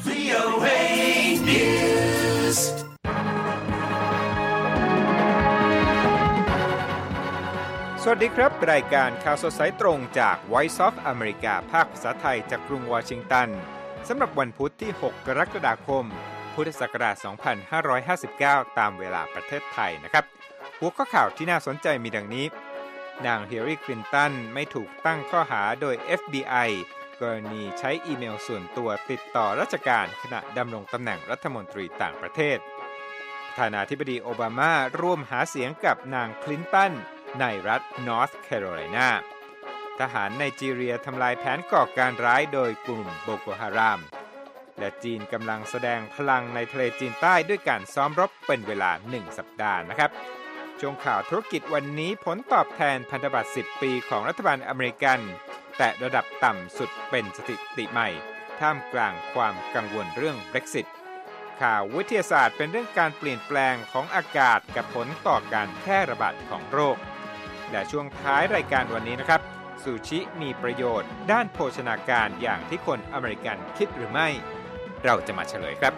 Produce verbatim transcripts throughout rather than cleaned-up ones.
วี โอ เอ News สวัสดีครับรายการข่าวสดสายตรงจาก Voice of America ภาคภาษาไทยจากกรุงวอชิงตันสำหรับวันพุธที่หกกรกฎาคมพุทธศักราชสองพันห้าร้อยห้าสิบเก้าตามเวลาประเทศไทยนะครับหัวข้อข่าวที่น่าสนใจมีดังนี้นางฮิลลารีคลินตันไม่ถูกตั้งข้อหาโดย เอฟ บี ไอ กรณีใช้อีเมลส่วนตัวติดต่อราชการขณะดำรงตำแหน่งรัฐมนตรีต่างประเทศประธานาธิบดีโอบามาร่วมหาเสียงกับนางคลินตันในรัฐนอร์ทแคโรไลนาทหารไนจีเรียทำลายแผนก่อการร้ายโดยกลุ่มโบโกฮารามและจีนกำลังแสดงพลังในทะเลจีนใต้ด้วยการซ้อมรบเป็นเวลาหนึ่งสัปดาห์นะครับช่วงข่าวธุรกิจวันนี้ผลตอบแทนพันธบัตรสิบปีของรัฐบาลอเมริกันแต่ระดับต่ำสุดเป็นสถิติใหม่ท่ามกลางความกังวลเรื่อง Brexit ข่าววิทยาศาสตร์เป็นเรื่องการเปลี่ยนแปลงของอากาศกับผลต่อการแพร่ระบาดของโรคและช่วงท้ายรายการวันนี้นะครับซูชิมีประโยชน์ด้านโภชนาการอย่างที่คนอเมริกันคิดหรือไม่เราจะมาเฉลยครับ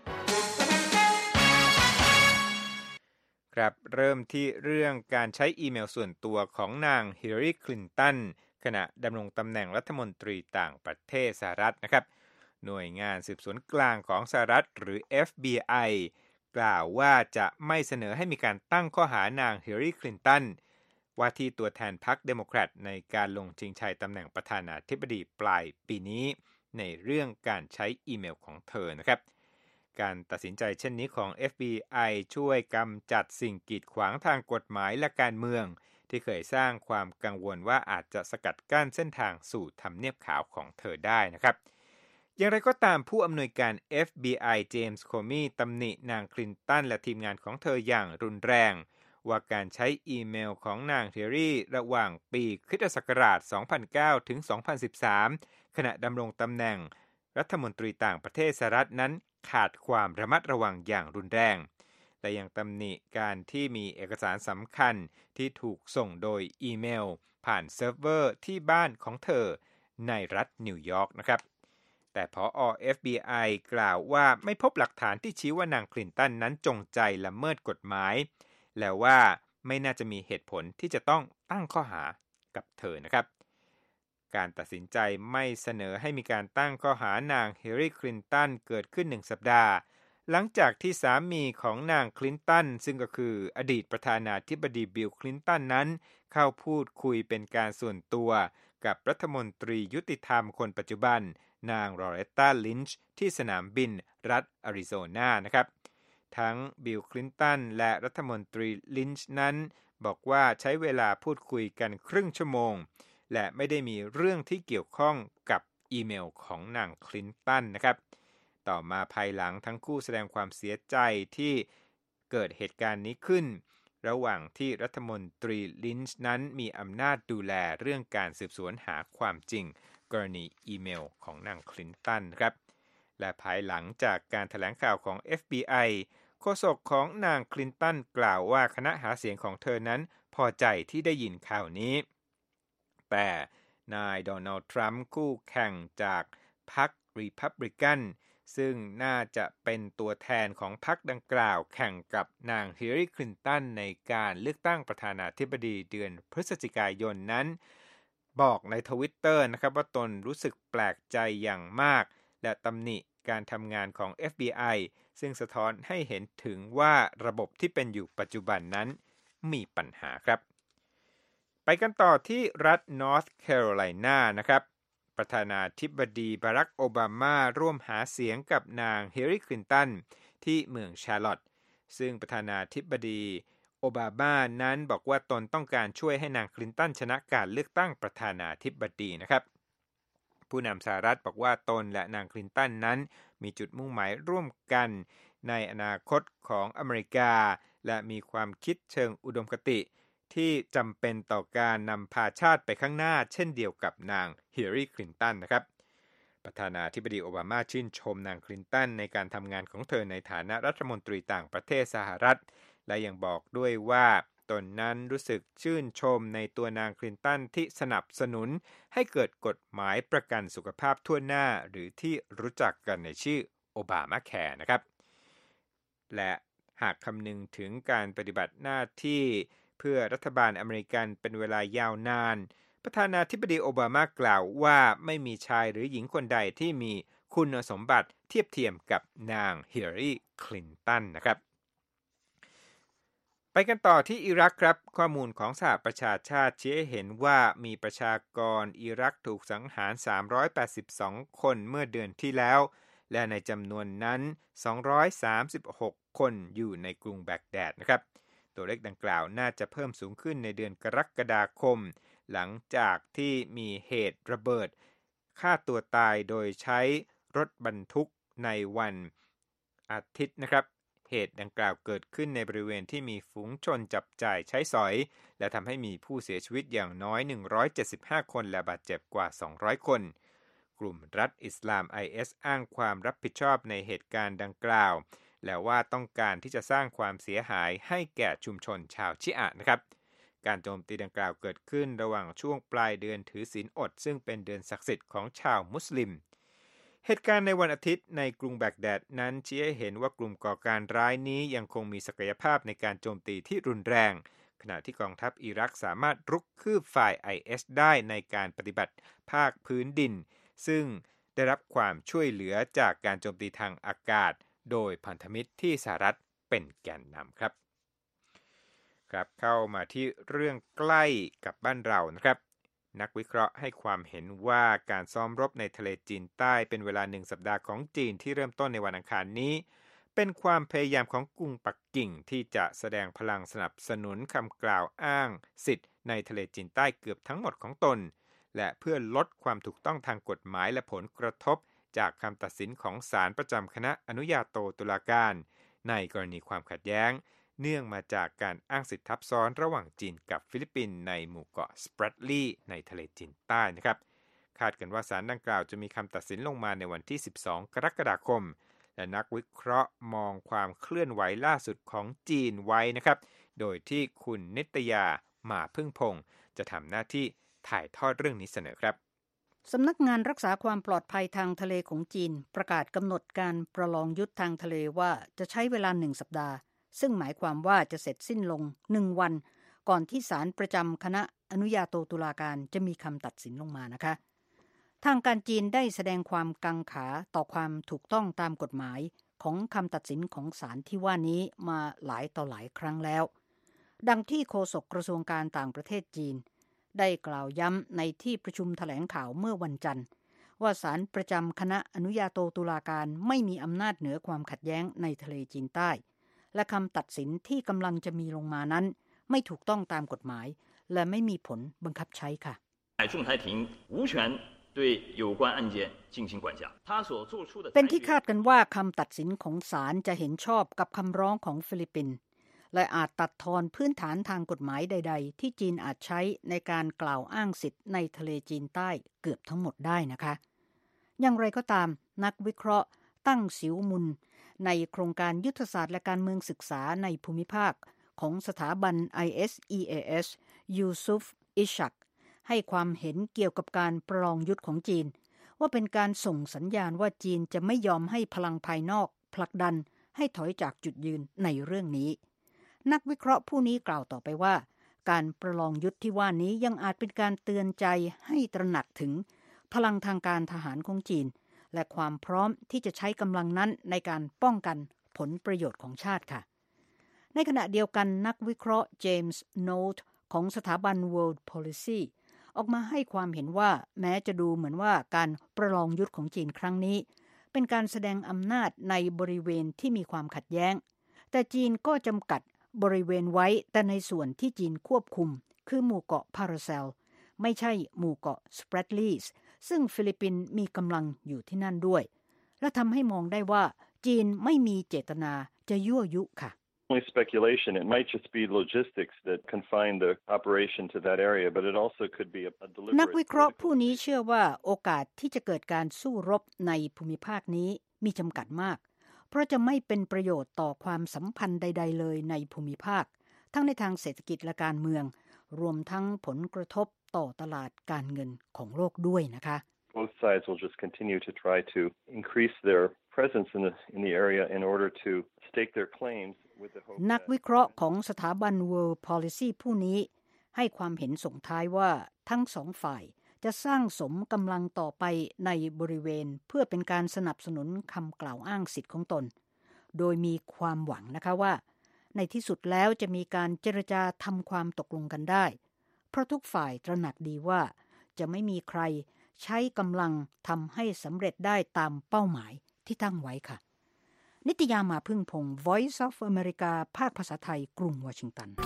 ครับเริ่มที่เรื่องการใช้อีเมลส่วนตัวของนางฮิลลารีคลินตันขณะดำรงตำแหน่งรัฐมนตรีต่างประเทศสหรัฐนะครับหน่วยงานสืบสวนกลางของสหรัฐหรือ เอฟ บี ไอ กล่าวว่าจะไม่เสนอให้มีการตั้งข้อหานางฮิลลารีคลินตันว่าที่ตัวแทนพรรคเดโมแครตในการลงชิงชัยตำแหน่งประธานาธิบดีปลายปีนี้ในเรื่องการใช้อีเมลของเธอนะครับการตัดสินใจเช่นนี้ของ เอฟ บี ไอ ช่วยกำจัดสิ่งกีดขวางทางกฎหมายและการเมืองที่เคยสร้างความกังวลว่าอาจจะสกัดกั้นเส้นทางสู่ทำเนียบขาวของเธอได้นะครับอย่างไรก็ตามผู้อำนวยการ เอฟ บี ไอ เจมส์ โคมี่ตำหนินางคลินตันและทีมงานของเธออย่างรุนแรงว่าการใช้อีเมลของนางฮิลลารีระหว่างปีคริสตศักราช สองพันเก้า ถึง สองพันสิบสาม ขณะดำรงตำแหน่งรัฐมนตรีต่างประเทศสหรัฐนั้นขาดความระมัดระวังอย่างรุนแรงและยังตำหนิการที่มีเอกสารสำคัญที่ถูกส่งโดยอีเมลผ่านเซิร์ฟเวอร์ที่บ้านของเธอในรัฐนิวยอร์กนะครับแต่ผอ. เอฟ บี ไอ กล่าวว่าไม่พบหลักฐานที่ชี้ว่านางคลินตันนั้นจงใจละเมิดกฎหมายและว่าไม่น่าจะมีเหตุผลที่จะต้องตั้งข้อหากับเธอนะครับการตัดสินใจไม่เสนอให้มีการตั้งข้อหานางฮิลลารีคลินตันเกิดขึ้นหนึ่งสัปดาห์หลังจากที่สามีของนางคลินตันซึ่งก็คืออดีตประธานาธิบดีบิลคลินตันนั้นเข้าพูดคุยเป็นการส่วนตัวกับรัฐมนตรียุติธรรมคนปัจจุบันนางลอเรตตาลินช์ที่สนามบินรัฐอาริโซนานะครับทั้งบิลคลินตันและรัฐมนตรีลินช์นั้นบอกว่าใช้เวลาพูดคุยกันครึ่งชั่วโมงและไม่ได้มีเรื่องที่เกี่ยวข้องกับอีเมลของนางคลินตันนะครับต่อมาภายหลังทั้งคู่แสดงความเสียใจที่เกิดเหตุการณ์นี้ขึ้นระหว่างที่รัฐมนตรีลินช์นั้นมีอำนาจดูแลเรื่องการสืบสวนหาความจริงกรณีอีเมลของนางคลินตันครับและภายหลังจากการแถลงข่าวของ เอฟ บี ไอ โฆษกของนางคลินตันกล่าวว่าคณะหาเสียงของเธอนั้นพอใจที่ได้ยินข่าวนี้แต่นายโดนัลด์ทรัมป์คู่แข่งจากพรรครีพับลิกันซึ่งน่าจะเป็นตัวแทนของพรรคดังกล่าวแข่งกับนางฮิลลารีคลินตันในการเลือกตั้งประธานาธิบดีเดือนพฤศจิกายนนั้นบอกใน Twitter นะครับว่าตนรู้สึกแปลกใจอย่างมากและตำหนิการทำงานของ เอฟ บี ไอ ซึ่งสะท้อนให้เห็นถึงว่าระบบที่เป็นอยู่ปัจจุบันนั้นมีปัญหาครับไปกันต่อที่รัฐนอร์ทแคโรไลนานะครับประธานาธิบดีบารักโอบามาร่วมหาเสียงกับนางฮิลลารีคลินตันที่เมืองชาร์ลอตต์ซึ่งประธานาธิบดีโอบามานั้นบอกว่าตนต้องการช่วยให้นางคลินตันชนะการเลือกตั้งประธานาธิบดีนะครับผู้นำสหรัฐบอกว่าตนและนางคลินตันนั้นมีจุดมุ่งหมายร่วมกันในอนาคตของอเมริกาและมีความคิดเชิงอุดมคติที่จำเป็นต่อการนำพาชาติไปข้างหน้าเช่นเดียวกับนางฮิลลารีคลินตันนะครับประธานาธิบดีโอบามาชื่นชมนางคลินตันในการทำงานของเธอในฐานะรัฐมนตรีต่างประเทศสหรัฐและยังบอกด้วยว่าตนนั้นรู้สึกชื่นชมในตัวนางคลินตันที่สนับสนุนให้เกิดกฎหมายประกันสุขภาพทั่วหน้าหรือที่รู้จักกันในชื่อโอบามาแคร์นะครับและหากคำนึงถึงการปฏิบัติหน้าที่เพื่อรัฐบาลอเมริกันเป็นเวลายาวนานประธานาธิบดีโอบามากล่าวว่าไม่มีชายหรือหญิงคนใดที่มีคุณสมบัติเทียบเทียมกับนางฮิลลารีคลินตันนะครับไปกันต่อที่อิรักครับข้อมูลของสหประชาชาติชี้ให้เห็นว่ามีประชากรอิรักถูกสังหารสามร้อยแปดสิบสองคนเมื่อเดือนที่แล้วและในจำนวนนั้นสองร้อยสามสิบหกคนอยู่ในกรุงแบกแดดนะครับตัวเลขดังกล่าวน่าจะเพิ่มสูงขึ้นในเดือนกรกฎาคมหลังจากที่มีเหตุระเบิดฆ่าตัวตายโดยใช้รถบรรทุกในวันอาทิตย์นะครับเหตุดังกล่าวเกิดขึ้นในบริเวณที่มีฝูงชนจับจ่ายใช้สอยและทำให้มีผู้เสียชีวิตอย่างน้อยหนึ่งร้อยเจ็ดสิบห้าคนและบาดเจ็บกว่าสองร้อยคนกลุ่มรัฐอิสลาม ไอ เอส อ้างความรับผิดชอบในเหตุการณ์ดังกล่าวและว่าต้องการที่จะสร้างความเสียหายให้แก่ชุมชนชาวชิอะห์นะครับการโจมตีดังกล่าวเกิดขึ้นระหว่างช่วงปลายเดือนถือศีลอดซึ่งเป็นเดือนศักดิ์สิทธิ์ของชาวมุสลิมเหตุการณ์ในวันอาทิตย์ในกรุงแบกแดดนั้นชี้ให้เห็นว่ากลุ่มก่อการร้ายนี้ยังคงมีศักยภาพในการโจมตีที่รุนแรงขณะที่กองทัพอิรักสามารถรุกคืบฝ่าย ไอ เอส ได้ในการปฏิบัติภาคพื้นดินซึ่งได้รับความช่วยเหลือจากการโจมตีทางอากาศโดยพันธมิตรที่สหรัฐเป็นแกนนำครับครับเข้ามาที่เรื่องใกล้กับบ้านเรานะครับนักวิเคราะห์ให้ความเห็นว่าการซ้อมรบในทะเลจีนใต้เป็นเวลาหนึ่งสัปดาห์ของจีนที่เริ่มต้นในวันอังคารนี้เป็นความพยายามของกรุงปักกิ่งที่จะแสดงพลังสนับสนุนคำกล่าวอ้างสิทธิ์ในทะเลจีนใต้เกือบทั้งหมดของตนและเพื่อลดความถูกต้องทางกฎหมายและผลกระทบจากคำตัดสินของศาลประจำคณะอนุญาโตตุลาการในกรณีความขัดแย้งเนื่องมาจากการอ้างสิทธิทับซ้อนระหว่างจีนกับฟิลิปปินส์ในหมู่เกาะสเปรดลีย์ในทะเลจีนใต้นะครับคาดกันว่าศาลดังกล่าวจะมีคำตัดสินลงมาในวันที่สิบสองกรกฎาคมและนักวิเคราะห์มองความเคลื่อนไหวล่าสุดของจีนไว้นะครับโดยที่คุณนิตยามาพึ่งพงศ์จะทำหน้าที่ถ่ายทอดเรื่องนี้เสนอครับสำนักงานรักษาความปลอดภัยทางทะเลของจีนประกาศกำหนดการประลองยุทธทางทะเลว่าจะใช้เวลาหนึ่งสัปดาห์ซึ่งหมายความว่าจะเสร็จสิ้นลงหนึ่งวันก่อนที่ศาลประจำคณะอนุญาโตตุลาการจะมีคำตัดสินลงมานะคะทางการจีนได้แสดงความกังขาต่อความถูกต้องตามกฎหมายของคำตัดสินของศาลที่ว่านี้มาหลายต่อหลายครั้งแล้วดังที่โฆษกกระทรวงการต่างประเทศจีนได้กล่าวย้ำในที่ประชุมแถลงข่าวเมื่อวันจันทร์ว่าศาลประจำคณะอนุญาโตตุลาการไม่มีอำนาจเหนือความขัดแย้งในทะเลจีนใต้และคำตัดสินที่กำลังจะมีลงมานั้นไม่ถูกต้องตามกฎหมายและไม่มีผลบังคับใช้ค่ะเป็นที่คาดกันว่าคำตัดสินของศาลจะเห็นชอบกับคำร้องของฟิลิปปินส์และอาจตัดทอนพื้นฐานทางกฎหมายใดๆที่จีนอาจใช้ในการกล่าวอ้างสิทธิ์ในทะเลจีนใต้เกือบทั้งหมดได้นะคะอย่างไรก็ตามนักวิเคราะห์ตั้งสิวมุนในโครงการยุทธศาสตร์และการเมืองศึกษาในภูมิภาคของสถาบัน ไอ เอส อี เอ เอส ยูซุฟ อิชักให้ความเห็นเกี่ยวกับการประลองยุทธของจีนว่าเป็นการส่งสัญญาณว่าจีนจะไม่ยอมให้พลังภายนอกผลักดันให้ถอยจากจุดยืนในเรื่องนี้นักวิเคราะห์ผู้นี้กล่าวต่อไปว่าการประลองยุทธที่ว่านี้ยังอาจเป็นการเตือนใจให้ตระหนักถึงพลังทางการทหารของจีนและความพร้อมที่จะใช้กำลังนั้นในการป้องกันผลประโยชน์ของชาติค่ะในขณะเดียวกันนักวิเคราะห์เจมส์โนท์ของสถาบัน World Policy ออกมาให้ความเห็นว่าแม้จะดูเหมือนว่าการประลองยุทธของจีนครั้งนี้เป็นการแสดงอำนาจในบริเวณที่มีความขัดแย้งแต่จีนก็จำกัดบริเวณไว้แต่ในส่วนที่จีนควบคุมคือหมู่เกาะพาราเซลไม่ใช่หมู่เกาะสเปรดลีส์ซึ่งฟิลิปปินส์มีกำลังอยู่ที่นั่นด้วยและทำให้มองได้ว่าจีนไม่มีเจตนาจะยั่วยุค่ะ Only speculation. It might just be logistics that confine the operation to that area, but it also could be a, a deliberate. นักวิเคราะห์ผู้นี้เชื่อว่าโอกาสที่จะเกิดการสู้รบในภูมิภาคนี้มีจำกัดมากเพราะจะไม่เป็นประโยชน์ต่อความสัมพันธ์ใดๆเลยในภูมิภาคทั้งในทางเศรษฐกิจและการเมืองรวมทั้งผลกระทบต่อตลาดการเงินของโลกด้วยนะคะ Both sides will just continue to try to increase their presence in the in the area in order to stake their claims with the hope นักวิเคราะห์ของสถาบัน World Policy ผู้นี้ให้ความเห็นส่งท้ายว่าทั้งสองฝ่ายจะสร้างสมกำลังต่อไปในบริเวณเพื่อเป็นการสนับสนุนคำกล่าวอ้างสิทธิ์ของตนโดยมีความหวังนะคะว่าในที่สุดแล้วจะมีการเจรจาทำความตกลงกันได้เพราะทุกฝ่ายตระหนักดีว่าจะไม่มีใครใช้กำลังทำให้สำเร็จได้ตามเป้าหมายที่ตั้งไว้ค่ะนิตยามาพึ่งพงศ์ Voice of America ภาคภาษาไทยกรุงวอชิงตัน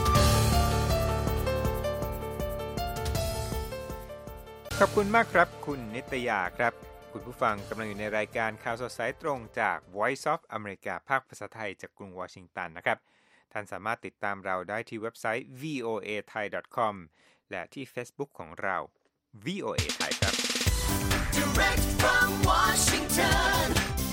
ขอบคุณมากครับคุณนิตยาครับคุณผู้ฟังกำลังอยู่ในรายการข่าวสดสายตรงจาก Voice of America ภาคภาษาไทยจากกรุงวอชิงตันนะครับท่านสามารถติดตามเราได้ที่เว็บไซต์ วี โอ เอ ไทย ดอท คอม และที่ Facebook ของเรา วี โอ เอ ไทยครับ Direct from Washington,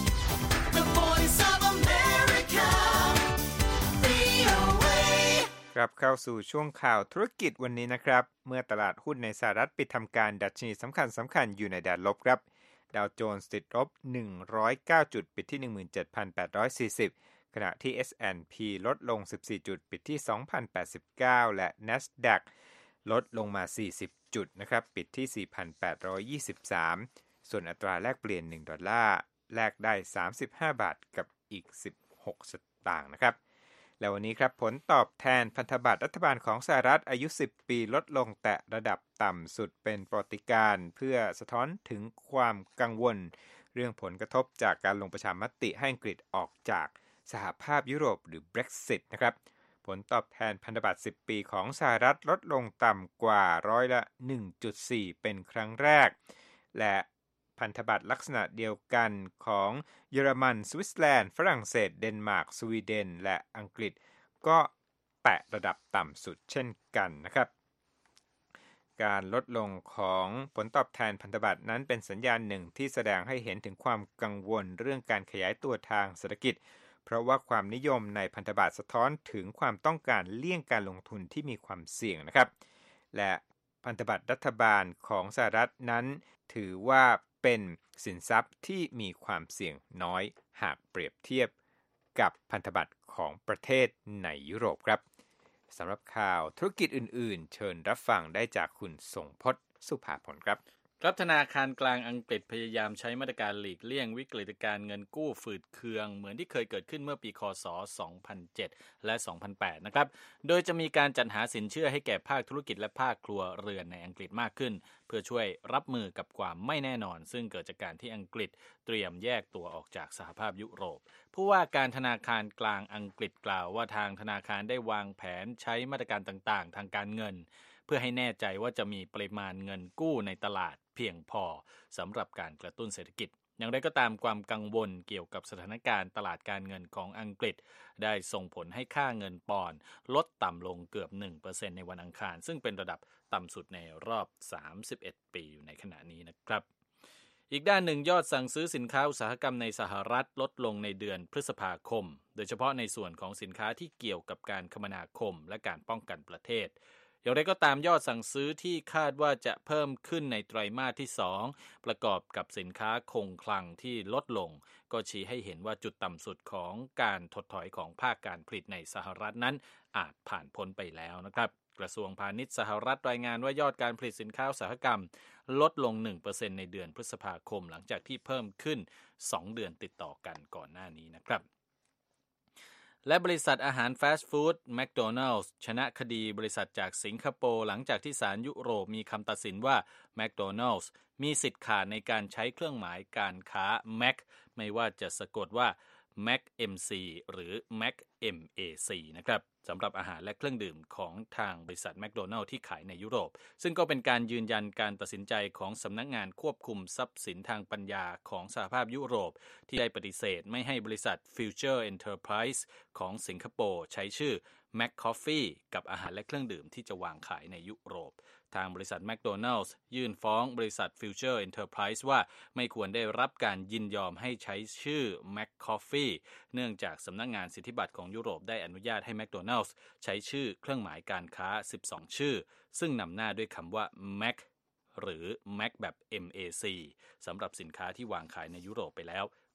the voice of America, วี โอ เอครับเข้าสู่ช่วงข่าวธุรกิจวันนี้นะครับเมื่อตลาดหุ้นในสหรัฐปิดทำการดัชนีสำคัญสำคัญอยู่ในแดนลบครับดาวโจนส์ติดลบหนึ่งร้อยเก้าจุดปิดที่ หนึ่งหมื่นเจ็ดพันแปดร้อยสี่สิบ ขณะที่ เอส แอนด์ พี ลดลงสิบสี่จุดปิดที่ สองพันแปดสิบเก้า และ NASDAQ ลดลงมาสี่สิบจุดนะครับปิดที่ สี่พันแปดร้อยยี่สิบสาม ส่วนอัตราแลกเปลี่ยนหนึ่งดอลลาร์แลกได้สามสิบห้าบาทกับอีกสิบหกสตางค์นะครับแล้ววันนี้ครับผลตอบแทนพันธบัตรรัฐบาลของสหรัฐอายุสิบปีลดลงแตะระดับต่ำสุดเป็นประวัติการณ์เพื่อสะท้อนถึงความกังวลเรื่องผลกระทบจากการลงประชามติให้อังกฤษออกจากสหภาพยุโรปหรือ Brexit นะครับผลตอบแทนพันธบัตรสิบปีของสหรัฐลดลงต่ำกว่าร้อยละ หนึ่งจุดสี่ เป็นครั้งแรกและพันธบัตรลักษณะเดียวกันของเยอรมันสวิตเซอร์แลนด์ฝรั่งเศสเดนมาร์กสวีเดนและอังกฤษก็แตะระดับต่ำสุดเช่นกันนะครับการลดลงของผลตอบแทนพันธบัตรนั้นเป็นสัญญาณหนึ่งที่แสดงให้เห็นถึงความกังวลเรื่องการขยายตัวทางเศรษฐกิจเพราะว่าความนิยมในพันธบัตรสะท้อนถึงความต้องการเลี่ยงการลงทุนที่มีความเสี่ยงนะครับและพันธบัตรรัฐบาลของสหรัฐนั้นถือว่าเป็นสินทรัพย์ที่มีความเสี่ยงน้อยหากเปรียบเทียบกับพันธบัตรของประเทศในยุโรปครับสำหรับข่าวธุรกิจอื่นๆเชิญรับฟังได้จากคุณทรงพจน์สุภาผลครับครับธนาคารกลางอังกฤษพยายามใช้มาตรการหลีกเลี่ยงวิกฤตการณ์เงินกู้ฝืดเคืองเหมือนที่เคยเกิดขึ้นเมื่อปีค.ศ. สองพันเจ็ดและสองพันแปดนะครับโดยจะมีการจัดหาสินเชื่อให้แก่ภาคธุรกิจและภาคครัวเรือนในอังกฤษมากขึ้นเพื่อช่วยรับมือกับความไม่แน่นอนซึ่งเกิดจากการที่อังกฤษเตรียมแยกตัวออกจากสหภาพยุโรปผู้ว่าการธนาคารกลางอังกฤษกล่าวว่าทางธนาคารได้วางแผนใช้มาตรการต่างๆทางการเงินเพื่อให้แน่ใจว่าจะมีปริมาณเงินกู้ในตลาดเพียงพอสำหรับการกระตุ้นเศรษฐกิจอย่างไรก็ตามความกังวลเกี่ยวกับสถานการณ์ตลาดการเงินของอังกฤษได้ส่งผลให้ค่าเงินปอนด์ลดต่ำลงเกือบ หนึ่งเปอร์เซ็นต์ ในวันอังคารซึ่งเป็นระดับต่ำสุดในรอบสามสิบเอ็ดปีอยู่ในขณะนี้นะครับอีกด้านหนึ่งยอดสั่งซื้อสินค้าอุตสาหกรรมในสหรัฐลดลงในเดือนพฤษภาคมโดยเฉพาะในส่วนของสินค้าที่เกี่ยวกับการคมนาคมและการป้องกันประเทศอย่างไรก็ตามยอดสั่งซื้อที่คาดว่าจะเพิ่มขึ้นในไตรมาสที่สองประกอบกับสินค้าคงคลังที่ลดลงก็ชี้ให้เห็นว่าจุดต่ำสุดของการถดถอยของภาคการผลิตในสหรัฐนั้นอาจผ่านพ้นไปแล้วนะครับกระทรวงพาณิชย์สหรัฐรายงานว่ายอดการผลิตสินค้าอุตสาหกรรมลดลง หนึ่งเปอร์เซ็นต์ ในเดือนพฤษภาคมหลังจากที่เพิ่มขึ้นสองเดือนติดต่อกันก่อนหน้านี้นะครับและบริษัทอาหารฟาสต์ฟู้ดแมคโดนัลด์ชนะคดีบริษัทจากสิงคโปร์หลังจากที่ศาลยุโรปมีคำตัดสินว่าแมคโดนัลด์มีสิทธิ์ขาดในการใช้เครื่องหมายการค้า แมค ไม่ว่าจะสะกดว่า แมค เอ็ม ซี หรือ แมค เอ็ม เอ ซี นะครับสำหรับอาหารและเครื่องดื่มของทางบริษัทแมคโดนัลด์ที่ขายในยุโรปซึ่งก็เป็นการยืนยันการตัดสินใจของสำนักงานควบคุมทรัพย์สินทางปัญญาของสหภาพยุโรปที่ได้ปฏิเสธไม่ให้บริษัท Future Enterprise ของสิงคโปร์ใช้ชื่อ Mac Coffee กับอาหารและเครื่องดื่มที่จะวางขายในยุโรปทางบริษัทแมคโดนัลด์ยื่นฟ้องบริษัท Future Enterprise ว่าไม่ควรได้รับการยินยอมให้ใช้ชื่อ Mac Coffee เนื่องจากสำนักงานสิทธิบัตรของยุโรปได้อนุญาตให้แมคโดนัลด์ใช้ชื่อเครื่องหมายการค้าสิบสองชื่อซึ่งนำหน้าด้วยคำว่า Mac หรือ Mac แบบ เอ็ม เอ ซี สำหรับสินค้าที่วางขายในยุโรปไปแล้ว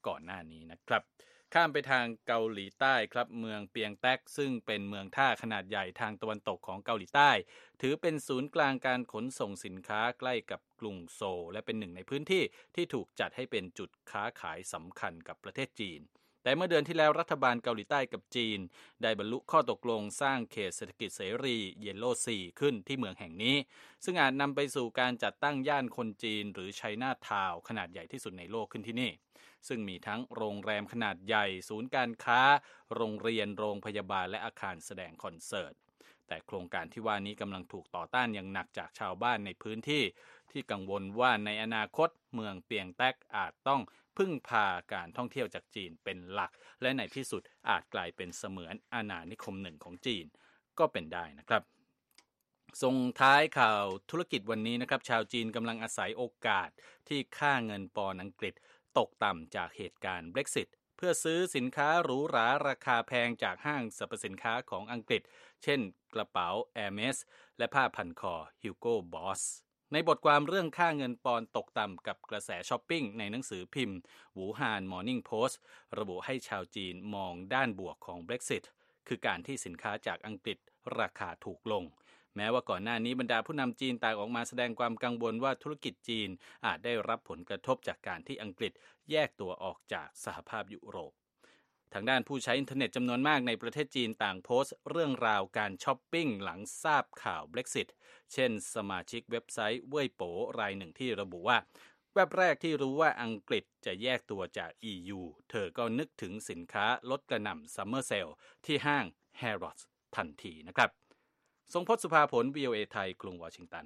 ก่อนหน้านี้นะครับข้ามไปทางเกาหลีใต้ครับเมืองเปียงแต็กซึ่งเป็นเมืองท่าขนาดใหญ่ทางตะวันตกของเกาหลีใต้ถือเป็นศูนย์กลางการขนส่งสินค้าใกล้กับกรุงโซลและเป็นหนึ่งในพื้นที่ที่ถูกจัดให้เป็นจุดค้าขายสำคัญกับประเทศจีนแต่เมื่อเดือนที่แล้วรัฐบาลเกาหลีใต้กับจีนได้บรรลุข้อตกลงสร้างเขตเศรษฐกิจเสรีเยลโลซีขึ้นที่เมืองแห่งนี้ซึ่งอาจนำไปสู่การจัดตั้งย่านคนจีนหรือไชน่าทาวน์ขนาดใหญ่ที่สุดในโลกขึ้นที่นี่ซึ่งมีทั้งโรงแรมขนาดใหญ่ศูนย์การค้าโรงเรียนโรงพยาบาลและอาคารแสดงคอนเสิร์ตแต่โครงการที่ว่านี้กำลังถูกต่อต้านอย่างหนักจากชาวบ้านในพื้นที่ที่กังวลว่าในอนาคตเมืองเปียงแต็กอาจต้องพึ่งพาการท่องเที่ยวจากจีนเป็นหลักและในที่สุดอาจกลายเป็นเสมือนอาณานิคมหนึ่งของจีนก็เป็นได้นะครับส่งท้ายข่าวธุรกิจวันนี้นะครับชาวจีนกำลังอาศัยโอกาสที่ค่าเงินปอนด์อังกฤษตกต่ำจากเหตุการณ์ Brexit เพื่อซื้อสินค้าหรูหราราคาแพงจากห้างสรรพสินค้าของอังกฤษเช่นกระเป๋า Hermes และผ้าพันคอ Hugo Boss ในบทความเรื่องค่าเงินปอนด์ตกต่ำกับกระแสช้อปปิ้งในหนังสือพิมพ์วูฮานมอร์นิ่งโพสต์ระบุให้ชาวจีนมองด้านบวกของ Brexit คือการที่สินค้าจากอังกฤษราคาถูกลงแม้ว่าก่อนหน้านี้บรรดาผู้นำจีนต่างออกมาแสดงความกังวลว่าธุรกิจจีนอาจได้รับผลกระทบจากการที่อังกฤษแยกตัวออกจากสหภาพยุโรปทางด้านผู้ใช้อินเทอร์เน็ตจำนวนมากในประเทศจีนต่างโพสต์เรื่องราวการช้อปปิ้งหลังทราบข่าว Brexit เช่นสมาชิกเว็บไซต์เว่ยโป๋รายหนึ่งที่ระบุว่าแวบแรกที่รู้ว่าอังกฤษจะแยกตัวจาก อี ยู เธอก็นึกถึงสินค้าลดกระหน่ำซัมเมอร์เซลที่ห้าง Harrods ทันทีนะครับทรงพจน์สุภาผล วี โอ เอ ไทยกรุงวอชิงตัน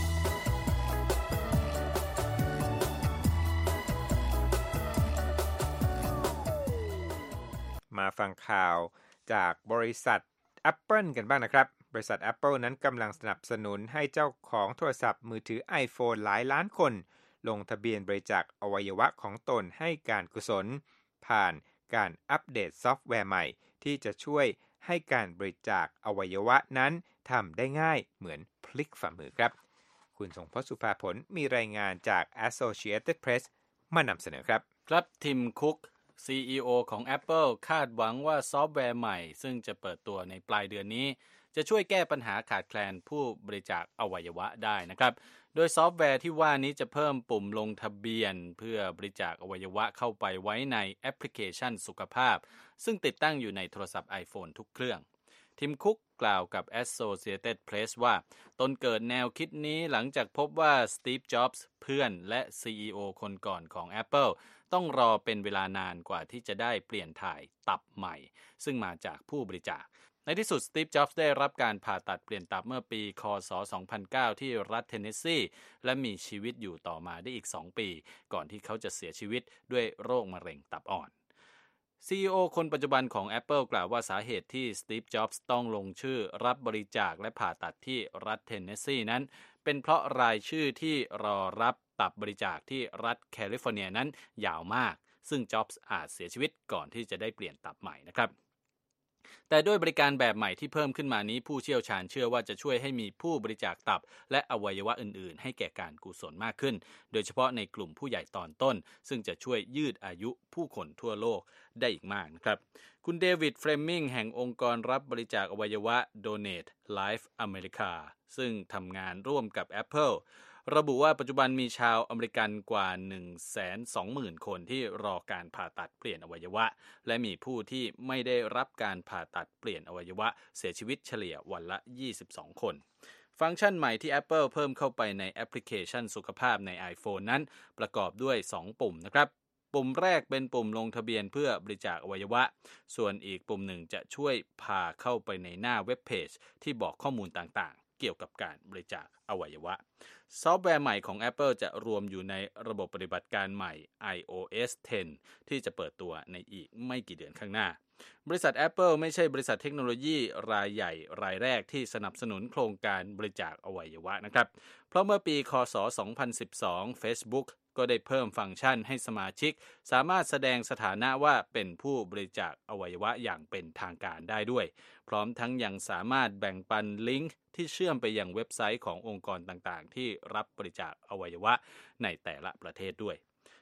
มาฟังข่าวจากบริษัท Apple กันบ้างนะครับบริษัท Apple นั้นกำลังสนับสนุนให้เจ้าของโทรศัพท์มือถือ iPhone หลายล้านคนลงทะเบียนบริจาคอวัยวะของตนให้การกุศลผ่านการอัปเดตซอฟต์แวร์ใหม่ที่จะช่วยให้การบริจาคอวัยวะนั้นทำได้ง่ายเหมือนพลิกฝ่ามือครับคุณสงพจน์สุภาผลมีรายงานจาก Associated Press มานำเสนอครับครับทิมคุก ซี อี โอ ของ Apple คาดหวังว่าซอฟต์แวร์ใหม่ซึ่งจะเปิดตัวในปลายเดือนนี้จะช่วยแก้ปัญหาขาดแคลนผู้บริจาคอวัยวะได้นะครับโดยซอฟต์แวร์ที่ว่านี้จะเพิ่มปุ่มลงทะเบียนเพื่อบริจาคอวัยวะเข้าไปไว้ในแอปพลิเคชันสุขภาพซึ่งติดตั้งอยู่ในโทรศัพท์ iPhone ทุกเครื่องทิมคุกกล่าวกับ Associated Press ว่าตนเกิดแนวคิดนี้หลังจากพบว่าสตีฟ จ็อบส์เพื่อนและ ซี อี โอ คนก่อนของ Apple ต้องรอเป็นเวลานานกว่าที่จะได้เปลี่ยนถ่ายตับใหม่ซึ่งมาจากผู้บริจาคในที่สุดสตีฟ จ็อบส์ได้รับการผ่าตัดเปลี่ยนตับเมื่อปีคศสองพันเก้าที่รัฐเทนเนสซีและมีชีวิตอยู่ต่อมาได้อีกสองปีก่อนที่เขาจะเสียชีวิตด้วยโรคมะเร็งตับอ่อนซี อี โอ คนปัจจุบันของ Apple กล่าวว่าสาเหตุที่สตีฟ จ็อบส์ต้องลงชื่อรับบริจาคและผ่าตัดที่รัฐเทนเนสซีนั้นเป็นเพราะรายชื่อที่รอรับตับบริจาคที่รัฐแคลิฟอร์เนียนั้นยาวมากซึ่งจ็อบส์อาจเสียชีวิตก่อนที่จะได้เปลี่ยนตับใหม่นะครับแต่ด้วยบริการแบบใหม่ที่เพิ่มขึ้นมานี้ผู้เชี่ยวชาญเชื่อว่าจะช่วยให้มีผู้บริจาคตับและอวัยวะอื่นๆให้แก่การกุศลมากขึ้นโดยเฉพาะในกลุ่มผู้ใหญ่ตอนต้นซึ่งจะช่วยยืดอายุผู้คนทั่วโลกได้อีกมากนะครับคุณเดวิดเฟรมมิงแห่งองค์กรรับบริจาคอวัยวะ Donate Life America ซึ่งทำงานร่วมกับ Appleระบุว่าปัจจุบันมีชาวอเมริกันกว่า หนึ่งแสนสองหมื่น คนที่รอการผ่าตัดเปลี่ยนอวัยวะและมีผู้ที่ไม่ได้รับการผ่าตัดเปลี่ยนอวัยวะเสียชีวิตเฉลี่ยวันละยี่สิบสองคนฟังก์ชันใหม่ที่ Apple เพิ่มเข้าไปในแอปพลิเคชันสุขภาพใน iPhone นั้นประกอบด้วยสองปุ่มนะครับปุ่มแรกเป็นปุ่มลงทะเบียนเพื่อบริจาคอวัยวะส่วนอีกปุ่มหนึ่งจะช่วยพาเข้าไปในหน้าเว็บเพจที่บอกข้อมูลต่างๆเกี่ยวกับการบริจาคอวัยวะซอฟต์แวร์ใหม่ของ Apple จะรวมอยู่ในระบบปฏิบัติการใหม่ ไอ โอ เอส สิบ ที่จะเปิดตัวในอีกไม่กี่เดือนข้างหน้าบริษัท Apple ไม่ใช่บริษัทเทคโนโลยีรายใหญ่รายแรกที่สนับสนุนโครงการบริจาคอวัยวะนะครับเพราะเมื่อปีคศสองพันสิบสอง Facebook ก็ได้เพิ่มฟังก์ชันให้สมาชิกสามารถแสดงสถานะว่าเป็นผู้บริจาคอวัยวะอย่างเป็นทางการได้ด้วยพร้อมทั้งยังสามารถแบ่งปันลิงก์ที่เชื่อมไปยังเว็บไซต์ขององค์กรต่างๆที่รับบริจาคอวัยวะในแต่ละประเทศด้วย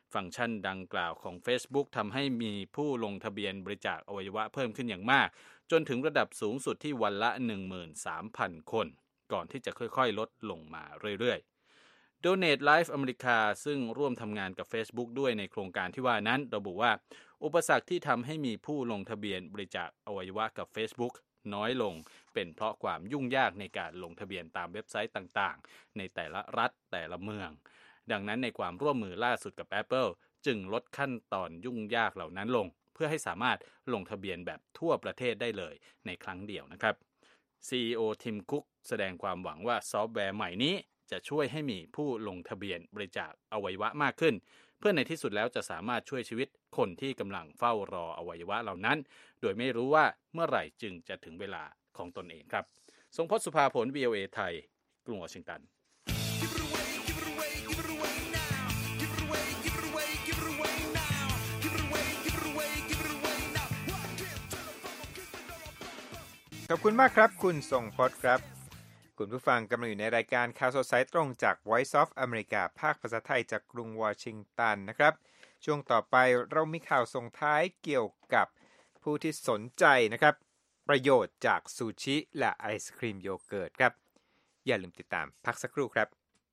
ฟังก์ชันดังกล่าวของ Facebook ทำให้มีผู้ลงทะเบียนบริจาคอวัยวะเพิ่มขึ้นอย่างมากจนถึงระดับสูงสุดที่วันละ หนึ่งหมื่นสามพัน คนก่อนที่จะค่อยๆลดลงมาเรื่อยๆ Donate Life America ซึ่งร่วมทำงานกับ Facebook ด้วยในโครงการที่ว่านั้นระบุว่าอุปสรรคที่ทำให้มีผู้ลงทะเบียนบริจาคอวัยวะกับ Facebook น้อยลงเป็นเพราะความยุ่งยากในการลงทะเบียนตามเว็บไซต์ต่างๆในแต่ละรัฐแต่ละเมืองดังนั้นในความร่วมมือล่าสุดกับ Apple จึงลดขั้นตอนยุ่งยากเหล่านั้นลงเพื่อให้สามารถลงทะเบียนแบบทั่วประเทศได้เลยในครั้งเดียวนะครับ ซี อี โอ Tim Cook แสดงความหวังว่าซอฟต์แวร์ใหม่นี้จะช่วยให้มีผู้ลงทะเบียนบริจาคอวัยวะมากขึ้นเพื่อในที่สุดแล้วจะสามารถช่วยชีวิตคนที่กำลังเฝ้ารออวัยวะเหล่านั้นโดยไม่รู้ว่าเมื่อไหร่จึงจะถึงเวลาของตนเองครับทรงพจน์สุภาผล วี โอ เอ ไทยกรุงวอชิงตันขอบคุณมากครับคุณทรงพจน์ครับคุณผู้ฟังกำลังอยู่ในรายการข่าวสดสายตรงจาก Voice of America ภาคภาษาไทยจากกรุงวอชิงตันนะครับช่วงต่อไปเรามีข่าวส่งท้ายเกี่ยวกับผู้ที่สนใจนะครับประโยชน์จากซูชิและไอศครีมโยเกิร์ตครับอย่าลืมติดตามพักสักครู่ครับ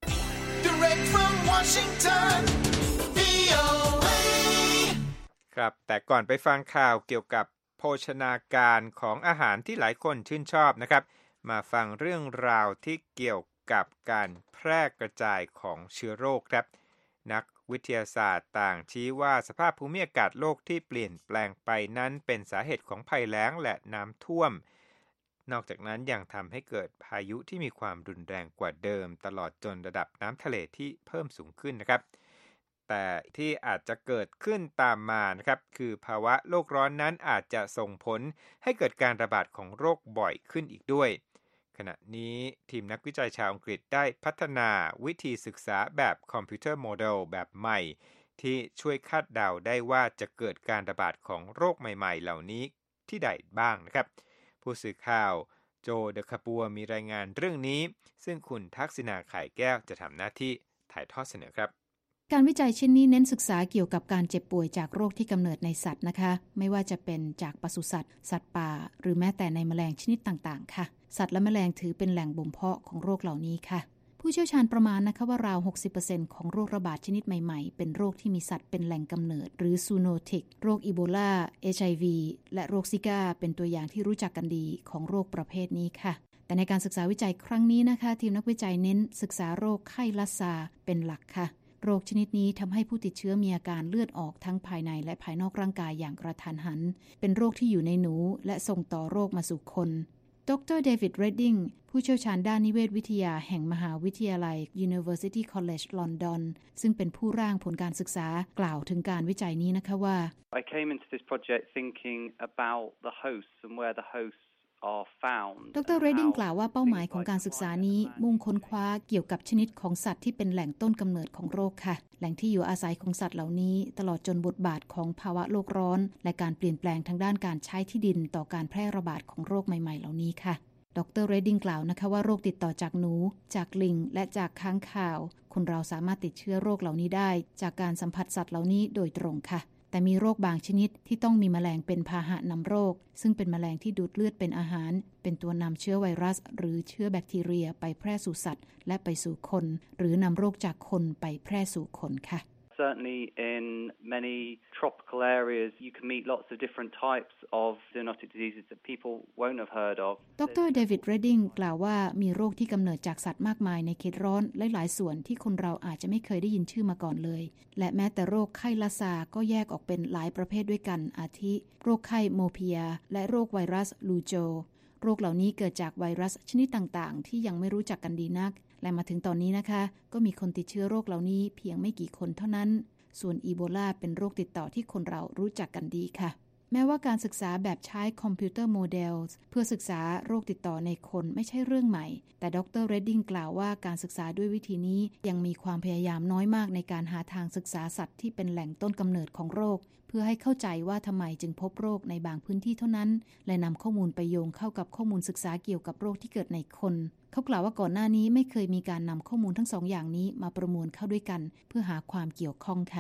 Direct from Washington วี โอ เอครับแต่ก่อนไปฟังข่าวเกี่ยวกับโภชนาการของอาหารที่หลายคนชื่นชอบนะครับมาฟังเรื่องราวที่เกี่ยวกับการแพร่กระจายของเชื้อโรคครับนักวิทยาศาสตร์ต่างชี้ว่าสภาพภูมิอากาศโลกที่เปลี่ยนแปลงไปนั้นเป็นสาเหตุของภัยแล้งและน้ำท่วมนอกจากนั้นยังทำให้เกิดพายุที่มีความรุนแรงกว่าเดิมตลอดจนระดับน้ำทะเลที่เพิ่มสูงขึ้นนะครับแต่ที่อาจจะเกิดขึ้นตามมานะครับคือภาวะโลกร้อนนั้นอาจจะส่งผลให้เกิดการระบาดของโรคบ่อยขึ้นอีกด้วยขณะนี้ทีมนักวิจัยชาวอังกฤษได้พัฒนาวิธีศึกษาแบบคอมพิวเตอร์โมเดลแบบใหม่ที่ช่วยคาดเดาได้ว่าจะเกิดการระบาดของโรคใหม่ๆเหล่านี้ที่ใดบ้างนะครับผู้สื่อข่าวโจเดคาปัวมีรายงานเรื่องนี้ซึ่งคุณทักษิณาไข่แก้วจะทำหน้าที่ถ่ายทอดเสนอครับการวิจัยชิ้นนี้เน้นศึกษาเกี่ยวกับการเจ็บป่วยจากโรคที่กำเนิดในสัตว์นะคะไม่ว่าจะเป็นจากปศุสัตว์สัตว์ป่าหรือแม้แต่ในแมลงชนิดต่างๆค่ะสัตว์และแมลงถือเป็นแหล่งบ่มเพาะของโรคเหล่านี้ค่ะผู้เชี่ยวชาญประมาณนะคะว่าราว หกสิบเปอร์เซ็นต์ ของโรคระบาดชนิดใหม่ๆเป็นโรคที่มีสัตว์เป็นแหล่งกำเนิดหรือซูโนติกโรคอีโบลา เอช ไอ วี และโรคซิก้าเป็นตัวอย่างที่รู้จักกันดีของโรคประเภทนี้ค่ะแต่ในการศึกษาวิจัยครั้งนี้นะคะทีมนักวิจัยเน้นศึกษาโรคไข้ลัสซาเป็นหลักค่ะโรคชนิดนี้ทำให้ผู้ติดเชื้อมีอาการเลือดออกทั้งภายในและภายนอกร่างกายอย่างกระทันหันเป็นโรคที่อยู่ในหนูและส่งต่อโรคมาสู่คนดรเดวิดเรดดิงผู้เชี่ยวชาญด้านนิเวศวิทยาแห่งมหาวิทยาลัย University College London ซึ่งเป็นผู้ร่างผลการศึกษากล่าวถึงการวิจัยนี้นะคะว่า I came into this project thinking about the hosts and where the hostsดร. เรดดิงกล่าวว่าเป้าหมายของการศึกษานี้มุ่งค้นคว้าเกี่ยวกับชนิดของสัตว์ที่เป็นแหล่งต้นกำเนิดของโรคค่ะแหล่งที่อยู่อาศัยของสัตว์เหล่านี้ตลอดจนบทบาทของภาวะโลกร้อนและการเปลี่ยนแปลงทางด้านการใช้ที่ดินต่อการแพร่ระบาดของโรคใหม่ๆเหล่านี้ค่ะดร. เรดดิงกล่าวนะคะว่าโรคติดต่อจากหนูจากลิงและจากค้างคาวคนเราสามารถติดเชื้อโรคเหล่านี้ได้จากการสัมผัสสัตว์เหล่านี้โดยตรงค่ะแต่มีโรคบางชนิดที่ต้องมีแมลงเป็นพาหะนำโรคซึ่งเป็นแมลงที่ดูดเลือดเป็นอาหารเป็นตัวนำเชื้อไวรัสหรือเชื้อแบคทีเรียไปแพร่สู่สัตว์และไปสู่คนหรือนำโรคจากคนไปแพร่สู่คนค่ะ Certainly in many tropical areas you can meet lots of different types of zoonotic diseases that people won't have heard of ดร. เดวิด เรดดิงกล่าวว่ามีโรคที่กำเนิดจากสัตว์มากมายในเขตร้อนหลายๆส่วนที่คนเราอาจจะไม่เคยได้ยินชื่อมาก่อนเลยและแม้แต่โรคไข้ลาซาก็แยกออกเป็นหลายประเภทด้วยกันอาทิโรคไข้โมเพียและโรคไวรัสลูโจโรคเหล่านี้เกิดจากไวรัสชนิดต่างๆที่ยังไม่รู้จักกันดีนักและมาถึงตอนนี้นะคะก็มีคนติดเชื้อโรคเหล่านี้เพียงไม่กี่คนเท่านั้นส่วนอีโบลาเป็นโรคติดต่อที่คนเรารู้จักกันดีค่ะแม้ว่าการศึกษาแบบใช้คอมพิวเตอร์โมเดลเพื่อศึกษาโรคติดต่อในคนไม่ใช่เรื่องใหม่แต่ดร. เรดดิงกล่าวว่าการศึกษาด้วยวิธีนี้ยังมีความพยายามน้อยมากในการหาทางศึกษาสัตว์ที่เป็นแหล่งต้นกำเนิดของโรคเพื่อให้เข้าใจว่าทำไมจึงพบโรคในบางพื้นที่เท่านั้นและนำข้อมูลไปโยงเข้ากับข้อมูลศึกษาเกี่ยวกับโรคที่เกิดในคนเขากล่าวว่าก่อนหน้านี้ไม่เคยมีการนำข้อมูลทั้งสองอย่างนี้มาประมวลเข้าด้วยกันเพื่อหาความเกี่ยวข้องค่ะ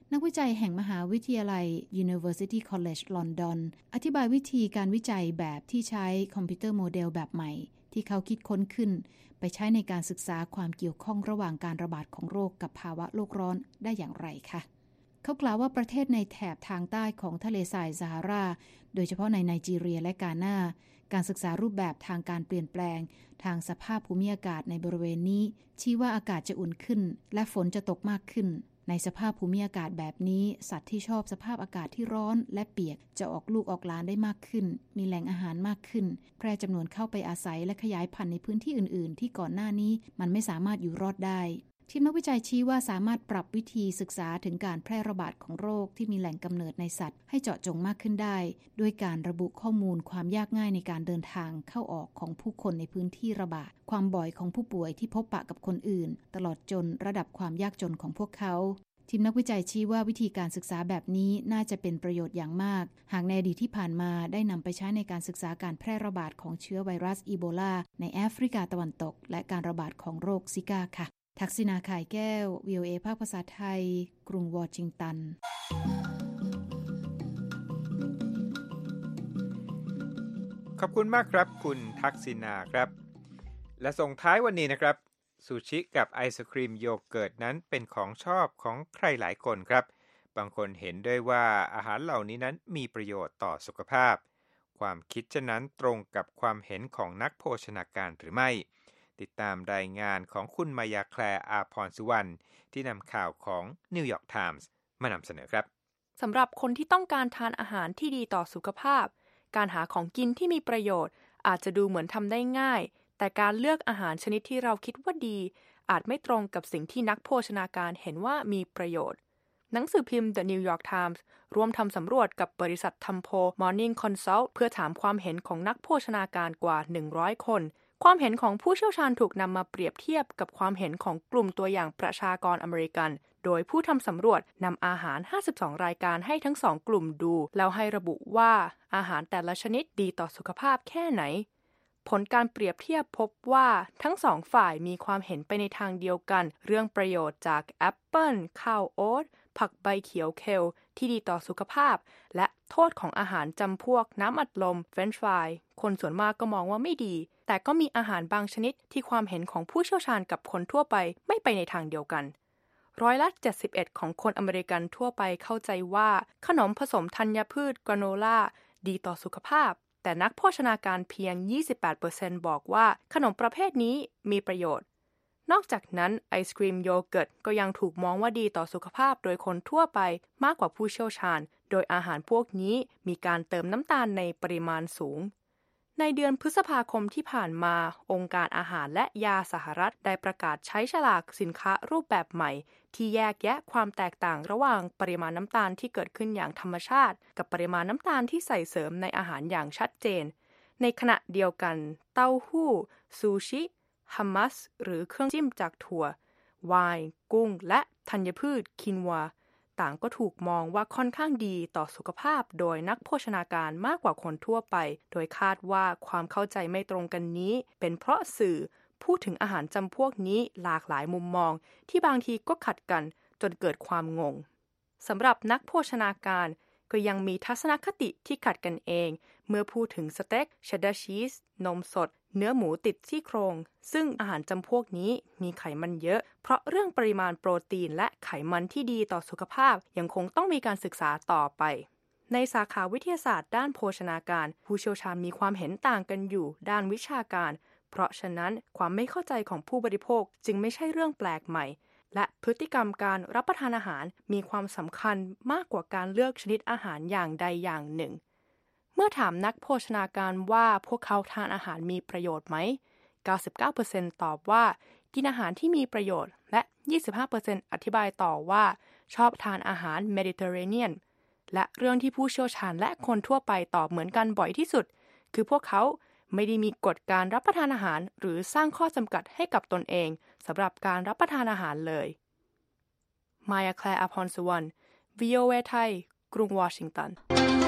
นักวิจัยแห่งมหาวิทยาลัย University College London อธิบายวิธีการวิจัยแบบที่ใช้คอมพิวเตอร์โมเดลแบบใหม่ที่เขาคิดค้นขึ้นไปใช้ในการศึกษาความเกี่ยวข้องระหว่างการระบาดของโรคกับภาวะโลกร้อนได้อย่างไรคะเขากล่าวว่าประเทศในแถบทางใต้ของทะเลทรายซาฮาราโดยเฉพาะในไนจีเรียและกานาการศึกษารูปแบบทางการเปลี่ยนแปลงทางสภาพภูมิอากาศในบริเวณนี้ชี้ว่าอากาศจะอุ่นขึ้นและฝนจะตกมากขึ้นในสภาพภูมิอากาศแบบนี้สัตว์ที่ชอบสภาพอากาศที่ร้อนและเปียกจะออกลูกออกหลานได้มากขึ้นมีแหล่งอาหารมากขึ้นแพร่จำนวนเข้าไปอาศัยและขยายพันธุ์ในพื้นที่อื่นๆที่ก่อนหน้านี้มันไม่สามารถอยู่รอดได้ทีมนักวิจัยชี้ว่าสามารถปรับวิธีศึกษาถึงการแพร่ระบาดของโรคที่มีแหล่งกำเนิดในสัตว์ให้เจาะจงมากขึ้นได้ด้วยการระบุข้อมูลความยากง่ายในการเดินทางเข้าออกของผู้คนในพื้นที่ระบาดความบ่อยของผู้ป่วยที่พบปะกับคนอื่นตลอดจนระดับความยากจนของพวกเขาทีมนักวิจัยชี้ว่าวิธีการศึกษาแบบนี้น่าจะเป็นประโยชน์อย่างมากหากในอดีตที่ผ่านมาได้นำไปใช้ในการศึกษาการแพร่ระบาดของเชื้อไวรัสอีโบลาในแอฟริกาตะวันตกและการระบาดของโรคซิก้าค่ะทักษิณา ข่ายแก้ว วี โอ เอ ภาคภาษาไทยกรุงวอชิงตันขอบคุณมากครับคุณทักษิณาครับและส่งท้ายวันนี้นะครับซูชิกับไอศครีมโยเกิร์ตนั้นเป็นของชอบของใครหลายคนครับบางคนเห็นด้วยว่าอาหารเหล่านี้นั้นมีประโยชน์ต่อสุขภาพความคิดเช่นนั้นตรงกับความเห็นของนักโภชนาการหรือไม่ติดตามรายงานของคุณมายาแคลร์อาพรสุวรรณที่นำข่าวของ New York Times มานำเสนอครับสำหรับคนที่ต้องการทานอาหารที่ดีต่อสุขภาพการหาของกินที่มีประโยชน์อาจจะดูเหมือนทำได้ง่ายแต่การเลือกอาหารชนิดที่เราคิดว่าดีอาจไม่ตรงกับสิ่งที่นักโภชนาการเห็นว่ามีประโยชน์หนังสือพิมพ์ The New York Times ร่วมทำสำรวจกับบริษัททำโพล Morning Consult เพื่อถามความเห็นของนักโภชนาการกว่าหนึ่งร้อยคนความเห็นของผู้เชี่ยวชาญถูกนำมาเปรียบเทียบกับความเห็นของกลุ่มตัวอย่างประชากรอเมริกันโดยผู้ทำสำรวจนำอาหารห้าสิบสองรายการให้ทั้งสองกลุ่มดูแล้วให้ระบุว่าอาหารแต่ละชนิดดีต่อสุขภาพแค่ไหนผลการเปรียบเทียบพบว่าทั้งสองฝ่ายมีความเห็นไปในทางเดียวกันเรื่องประโยชน์จากแอปเปิลข้าวโอ๊ตผักใบเขียวเคลที่ดีต่อสุขภาพและโทษของอาหารจำพวกน้ำอัดลมเฟรนช์ฟรายคนส่วนมากก็มองว่าไม่ดีแต่ก็มีอาหารบางชนิดที่ความเห็นของผู้เชี่ยวชาญกับคนทั่วไปไม่ไปในทางเดียวกันร้อยละเจ็ดสิบเอ็ดของคนอเมริกันทั่วไปเข้าใจว่าขนมผสมธัญพืชกราโนล่าดีต่อสุขภาพแต่นักโภชนาการเพียง ยี่สิบแปดเปอร์เซ็นต์ บอกว่าขนมประเภทนี้มีประโยชน์นอกจากนั้นไอศกรีมโยเกิร์ตก็ยังถูกมองว่าดีต่อสุขภาพโดยคนทั่วไปมากกว่าผู้เชี่ยวชาญโดยอาหารพวกนี้มีการเติมน้ำตาลในปริมาณสูงในเดือนพฤษภาคมที่ผ่านมาองค์การอาหารและยาสหรัฐได้ประกาศใช้ฉลากสินค้ารูปแบบใหม่ที่แยกแยะความแตกต่างระหว่างปริมาณน้ำตาลที่เกิดขึ้นอย่างธรรมชาติกับปริมาณน้ำตาลที่ใส่เสริมในอาหารอย่างชัดเจนในขณะเดียวกันเต้าหู้ซูชิฮัมมัสหรือเครื่องจิ้มจากถั่วไวน์กุ้งและธัญพืชคินวาต่างก็ถูกมองว่าค่อนข้างดีต่อสุขภาพโดยนักโภชนาการมากกว่าคนทั่วไปโดยคาดว่าความเข้าใจไม่ตรงกันนี้เป็นเพราะสื่อพูดถึงอาหารจำพวกนี้หลากหลายมุมมองที่บางทีก็ขัดกันจนเกิดความงงสำหรับนักโภชนาการก็ยังมีทัศนคติที่ขัดกันเองเมื่อพูดถึงสเต็กเชดดาร์ชีสนมสดเนื้อหมูติดซี่โครงซึ่งอาหารจำพวกนี้มีไขมันเยอะเพราะเรื่องปริมาณโปรตีนและไขมันที่ดีต่อสุขภาพยังคงต้องมีการศึกษาต่อไปในสาขาวิทยาศาสตร์ด้านโภชนาการผู้เชี่ยวชาญมีความเห็นต่างกันอยู่ด้านวิชาการเพราะฉะนั้นความไม่เข้าใจของผู้บริโภคจึงไม่ใช่เรื่องแปลกใหม่และพฤติกรรมการรับประทานอาหารมีความสำคัญมากกว่าการเลือกชนิดอาหารอย่างใดอย่างหนึ่งเมื่อถามนักโภชนาการว่าพวกเขาทานอาหารมีประโยชน์ไหม เก้าสิบเก้าเปอร์เซ็นต์ ตอบว่ากินอาหารที่มีประโยชน์และ ยี่สิบห้าเปอร์เซ็นต์ อธิบายต่อว่าชอบทานอาหารเมดิเตอร์เรเนียนและเรื่องที่ผู้เชี่ยวชาญและคนทั่วไปตอบเหมือนกันบ่อยที่สุดคือพวกเขาไม่ได้มีกฎการรับประทานอาหารหรือสร้างข้อจำกัดให้กับตนเองสำหรับการรับประทานอาหารเลยมายาแคลร์ อภรสุวรรณ วี โอ เอ ไทยกรุงวอชิงตัน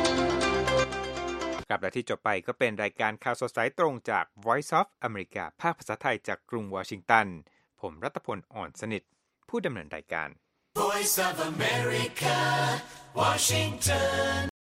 ครับและที่จบไปก็เป็นรายการข่าวสดสายตรงจาก Voice of America ภาคภาษาไทยจากกรุงวอชิงตันผมรัตพล อ่อนสนิทผู้ดำเนินรายการ Voice of America, Washington